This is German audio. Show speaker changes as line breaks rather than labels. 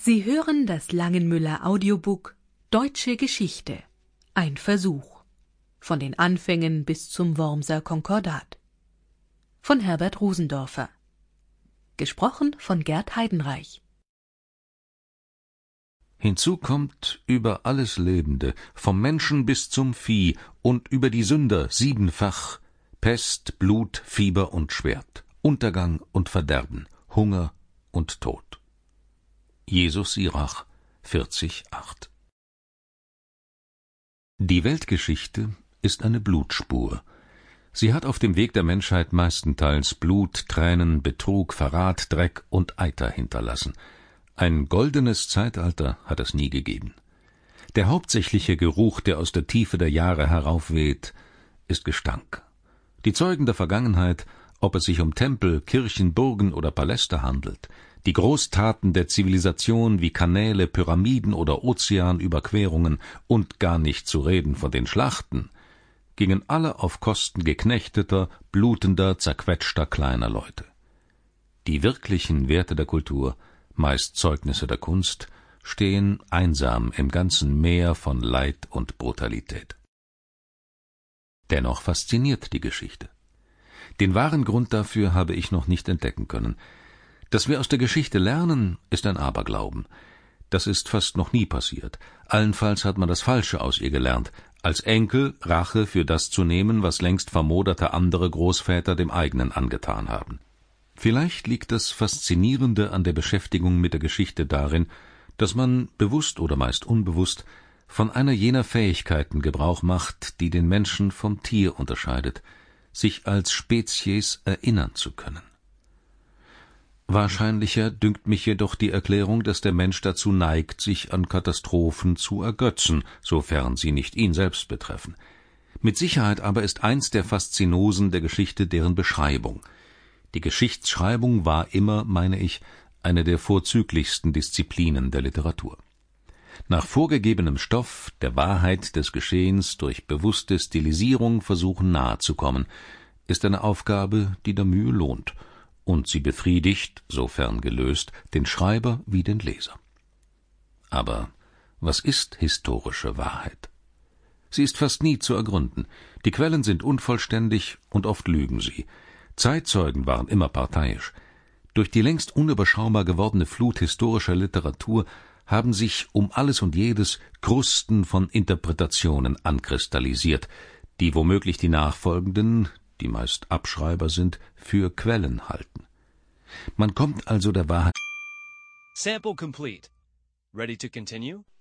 Sie hören das Langenmüller Audiobook Deutsche Geschichte. Ein Versuch. Von den Anfängen bis zum Wormser Konkordat. Von Herbert Rosendorfer. Gesprochen von Gerd Heidenreich.
Hinzu kommt über alles Lebende, vom Menschen bis zum Vieh, und über die Sünder siebenfach: Pest, Blut, Fieber und Schwert, Untergang und Verderben, Hunger und Tod. Jesus Sirach 40,8. Die Weltgeschichte ist eine Blutspur. Sie hat auf dem Weg der Menschheit meistenteils Blut, Tränen, Betrug, Verrat, Dreck und Eiter hinterlassen. Ein goldenes Zeitalter hat es nie gegeben. Der hauptsächliche Geruch, der aus der Tiefe der Jahre heraufweht, ist Gestank. Die Zeugen der Vergangenheit, ob es sich um Tempel, Kirchen, Burgen oder Paläste handelt, die Großtaten der Zivilisation wie Kanäle, Pyramiden oder Ozeanüberquerungen und gar nicht zu reden von den Schlachten, gingen alle auf Kosten geknechteter, blutender, zerquetschter kleiner Leute. Die wirklichen Werte der Kultur, meist Zeugnisse der Kunst, stehen einsam im ganzen Meer von Leid und Brutalität. Dennoch fasziniert die Geschichte. Den wahren Grund dafür habe ich noch nicht entdecken können. Dass wir aus der Geschichte lernen, ist ein Aberglauben. Das ist fast noch nie passiert. Allenfalls hat man das Falsche aus ihr gelernt, als Enkel Rache für das zu nehmen, was längst vermoderte andere Großväter dem eigenen angetan haben. Vielleicht liegt das Faszinierende an der Beschäftigung mit der Geschichte darin, dass man, bewusst oder meist unbewusst, von einer jener Fähigkeiten Gebrauch macht, die den Menschen vom Tier unterscheidet, sich als Spezies erinnern zu können. Wahrscheinlicher dünkt mich jedoch die Erklärung, dass der Mensch dazu neigt, sich an Katastrophen zu ergötzen, sofern sie nicht ihn selbst betreffen. Mit Sicherheit aber ist eins der Faszinosen der Geschichte deren Beschreibung. Die Geschichtsschreibung war immer, meine ich, eine der vorzüglichsten Disziplinen der Literatur. Nach vorgegebenem Stoff, der Wahrheit des Geschehens durch bewusste Stilisierung versuchen nahezukommen, ist eine Aufgabe, die der Mühe lohnt, und sie befriedigt, sofern gelöst, den Schreiber wie den Leser. Aber was ist historische Wahrheit? Sie ist fast nie zu ergründen. Die Quellen sind unvollständig und oft lügen sie. Zeitzeugen waren immer parteiisch. Durch die längst unüberschaubar gewordene Flut historischer Literatur haben sich um alles und jedes Krusten von Interpretationen ankristallisiert, die womöglich die nachfolgenden, die meist Abschreiber sind, für Quellen halten. Man kommt also der Wahrheit.
Sample complete. Ready to continue?